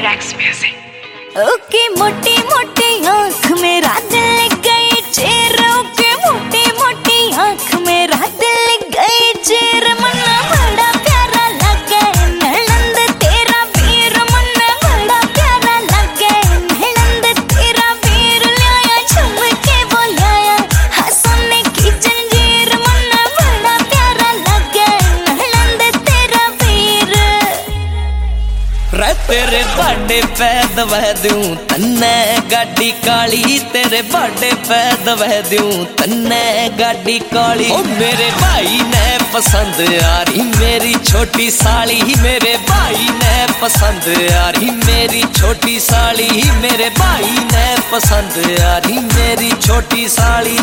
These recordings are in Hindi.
Relax music. ओके मोटी मोटी आँख मेरा दिल गई चेर, ओके मोटी मोटी आँख मेरा दिल गई चेर। मन्ना बड़ा प्यारा लगे नलंद तेरा वीर, मन्ना बड़ा प्यारा लगे नलंद तेरा वीर। लाया झुमके बोलाया हाँ सोने की जंजीर, मन्ना बड़ा प्यारा लगे नलंद तेरा वीर। रे तेरे बर्थडे पे दवा दूं तन्ने गाड़ी काली, तेरे बर्थडे पे दवा दूं तन्ने गाड़ी काली। ओ मेरे भाई ने पसंद आ रही मेरी छोटी साली, मेरे भाई ने पसंद आ रही मेरी छोटी साली, मेरे भाई ने पसंद आ रही मेरी छोटी साली।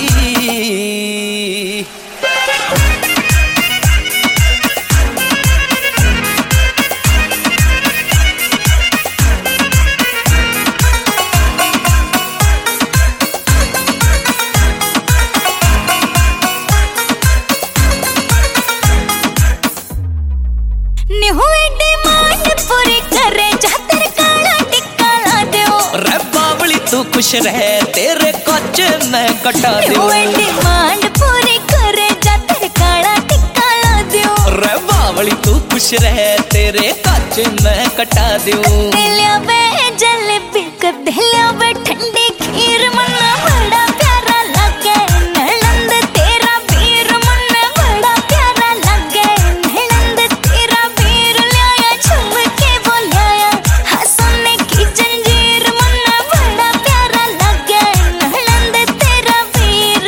तू खुश रहे तेरे कच्चे मैं कटा दूं, डिमांड पूरी करे जा तेरे काला टिक्का ला दूं। रे बावली तू खुश रहे तेरे कच्चे मैं कटा दूं। दिलिया वे जलेबी कर दिलिया वे ठंडी खीर, मन्ना बड़ा प्यारा लगे नलंद तेरा वीर, मन्ना बड़ा प्यारा लगे नलंद तेरा वीर। लाया झुमके बोलाया हाँ सोने की जंजीर, मन्ना बड़ा प्यारा लगे नलंद तेरा वीर।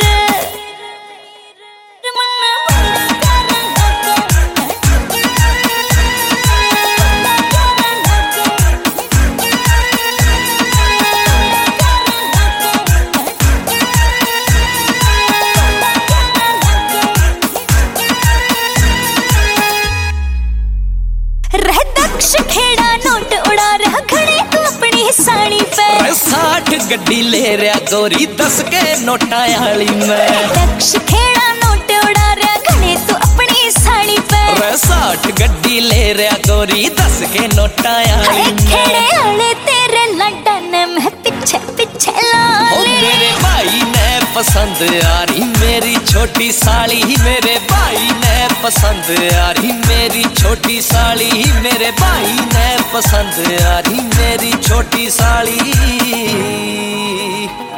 मन्ना बड़ा प्यारा खेड़ा नोट उड़ा रहा खड़े तू अपनी साड़ी पे। 60 गड्डी ले रहा गोरी 10 के नोटा आली मैं। दक्ष खेड़ा नोट उड़ा रहा खड़े तू अपनी साड़ी पे। 60 गड्डी ले रहा गोरी 10 के नोटा आली मैं। खेड़े आले तेरे लड्डन में पीछे पीछे लाले। मेरे भाई ने पसंद आ रही मेरी छोटी साली, मेरे भाई ने पसंद आ रही मेरी छोटी साली, मेरे भाई ने पसंद आ रही मेरी छोटी साली।